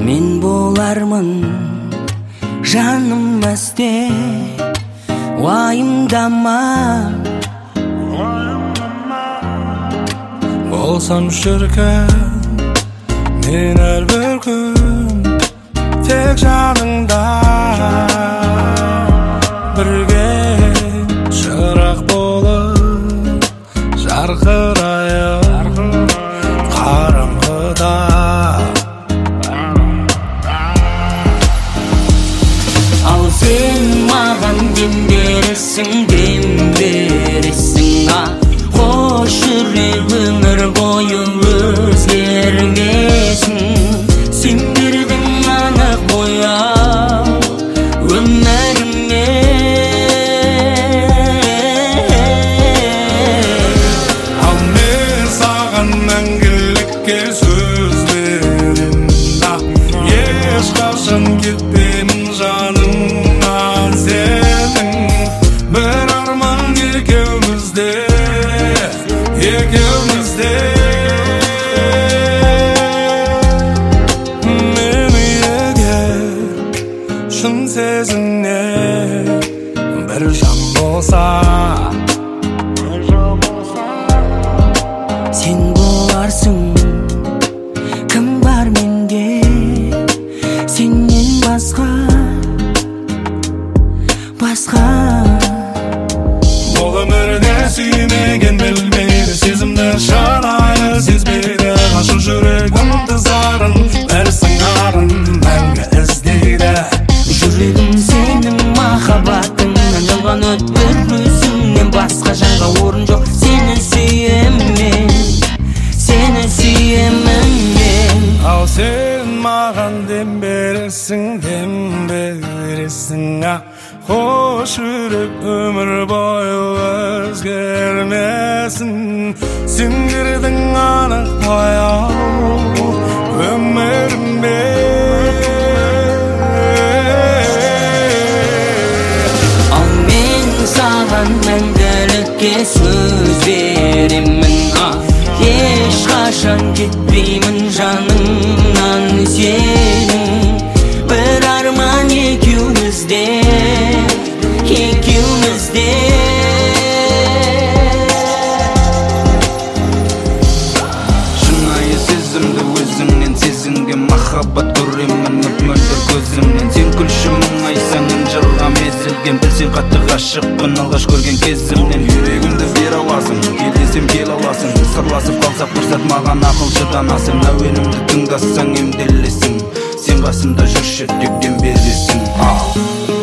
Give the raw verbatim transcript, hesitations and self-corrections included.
мен болармын жаным мәсте, уайымдама. Болсам шіркін мен әрбір күн тек жаныңда, бірге шырақ болып жарқырайық қараңғыда. Ал сен маған дем бересің, дем бересің, а қош жүрек өмір бойы өзгермесін. Сен бердің анық бояу өміріме. Ал мен саған мәңгілікке сөз беремін, ешқашан кетпеймін жанымнан сенің. Бір арман екеумізде, екеумізде. Мені егер шын сезімне бір жан болса, Сен боларсың, кім бар менде сеннен басқа, басқа. бұл өмірде сүймеген білмейді, сезімді шынайы сезбейді. Ғашық жүрек ынтызарын, бір сыңарын мәңгі іздейді. Жүрегім сенің махаббатыңнан жалған өтпір өзіңнен басқа жанға орын жоқ. Сені сүйемін, сені сүйемін мен. Ал сен маған дем бересің, дем бересің, а қош жүрек өмір бойы өзгермесін. Сен кірдің анық бояу өміріме. Ал мен саған мәңгілікке сөз беремін, а ешқашан кетпеймін жаныңнан сенің. Бір арман екеумізде, екеумізде. Шынайы сезімді өзіңнен сезінген махаббат көремін мөлдір көзімнен. Сен күлші мұңайсаңын жырғам езілген, білсең қатты ғашықпын алғаш көрген кезімнен. Жүрегімді бер аласың, кел десем кел аласың. Сырласып қалсақ фұрсат маған ақылшыданасың. Әуенімді тыңдасаң емделесің, сен қасымда жүрші тек дем бересің.